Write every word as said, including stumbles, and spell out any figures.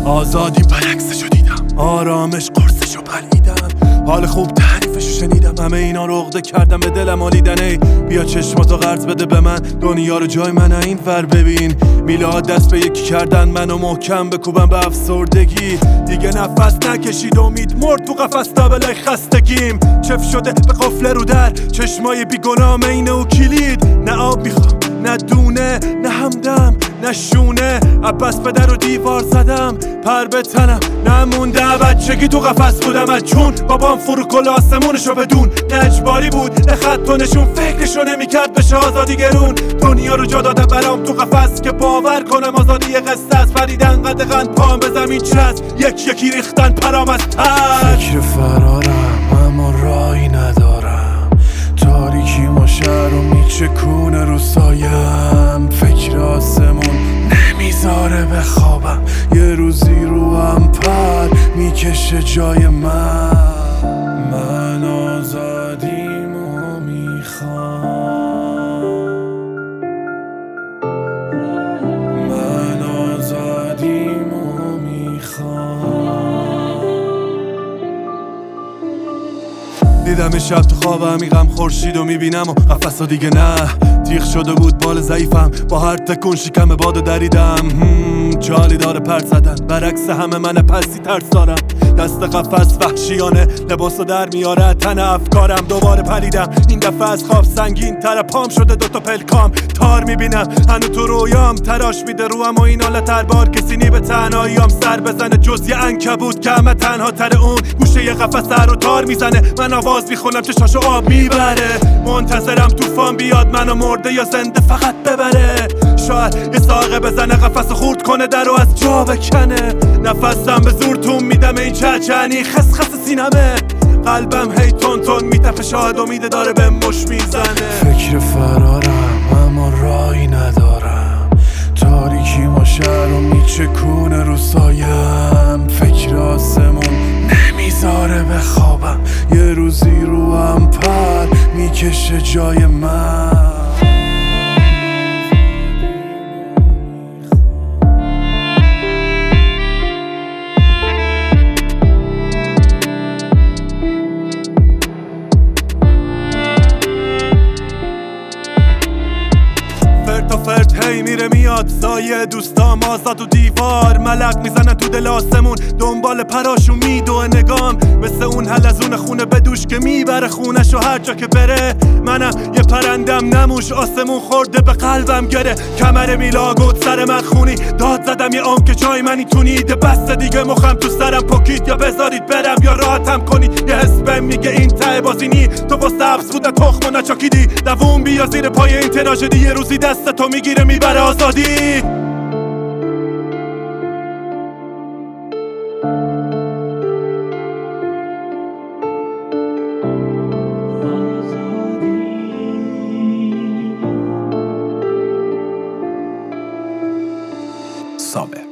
آزادی برعکسشو دیدم، آرامش قرصشو پلیدم، حال خوب تعریفشو شنیدم، همه اینا رو عقده کردم به دلم آلیدن. ای بیا چشماتو قرض بده به من، دنیا رو جای من این ور ببین. میلاد دست به یکی کردن منو محکم بکوبم به افسردگی. دیگه نفس نکشید امید مرد تو قفس تا بلای خستگیم. چف شده به قفل رو در چشمای بیگناه اینه و کلید. نه آب میخوام نه دونه نه همدم نه شونه، عباس به در و دیوار زدم پر به تنم نمونده. بچگی تو قفس بودم از چون بابام فرو کل آسمونشو بدون. نه اجباری بود نه خط و نشون، فکرشو نمیکرد بشه آزادی گرون. دنیا رو جا دادم برام تو قفس که باور کنم آزادی یه قصه است. پریدن قدغن پام به زمین چسب، یک یکی ریختن پرام از تر. فکر فرارم اما رایی ندارم، تاریکی ما شهر رو میچکونه رو سایم. فکر آسمون نمیذاره بخوابم، یه روزی رو هم پر میکشه جای من. من آزادیمو میخوام، من آزادیمو میخوام. دیدم شب تو خواب عمیقم خورشید و میبینم و قفص دیگه نه. تیغ شده بود بال ضعیفم، با هر تکون شکم بادو دریدم. چالی داره پرت زدن، برعکس همه من پسی ترس دارم. دست قفص وحشیانه لباسو در میاره تن افکارم. دوباره پریدم این دفعه از خواب سنگین تر پام شده دوتا پلکام. تار میبینم هنو تو رویام، تراش میده روام و این حالت هر بار کسی نی به تنهاییام سر بزنه جز یه عنکبوت که همه تنها تر اون گوشه یه قفص سر رو تار میزنه. من آواز میخونم چشاشو آب میبره، منتظرم طوفان بیاد منو مرده یا زنده فقط ببره. شاید یه ساقه بزنه قفص خورد کنه درو از جا بکنه. نفسم به زور تون میدم این چهچه‌نی خس خس سینمه. قلبم هی تون تون میتپه، شاید امیده داره به مش میزنه. فکر فرارم اما رایی ندارم، تاریکی ما شهر رو میچکونه رو سایم. فکر آسمون نمیذاره بخوابم، یه روزی رو هم پر میکشه جای من. فرد تا فرد هی میره میاد، سایه دوستام آزاد و دیوار ملق میزنن تو دل آسمون. دنبال پراشون میدوه نگام، مثل اون حلزون خونه بدوش که میبره خونش و هر جا که بره. منم یه پرندم نموش، آسمون خورده به قلبم گره. کمر میلاگوت سر من خونی، داد زدم یه عمر که جای منی تونید. بس دیگه مخم تو سرم پکید، یا بذارید برم یا راحتم کنید. یه حس بهم میگه این ته بازی نی، تو با سبز بود تخم نچاکیدی. دووم بیا زیر پای این تراژدی، یه روزی دست تو میگیره میبره آزادی. صابر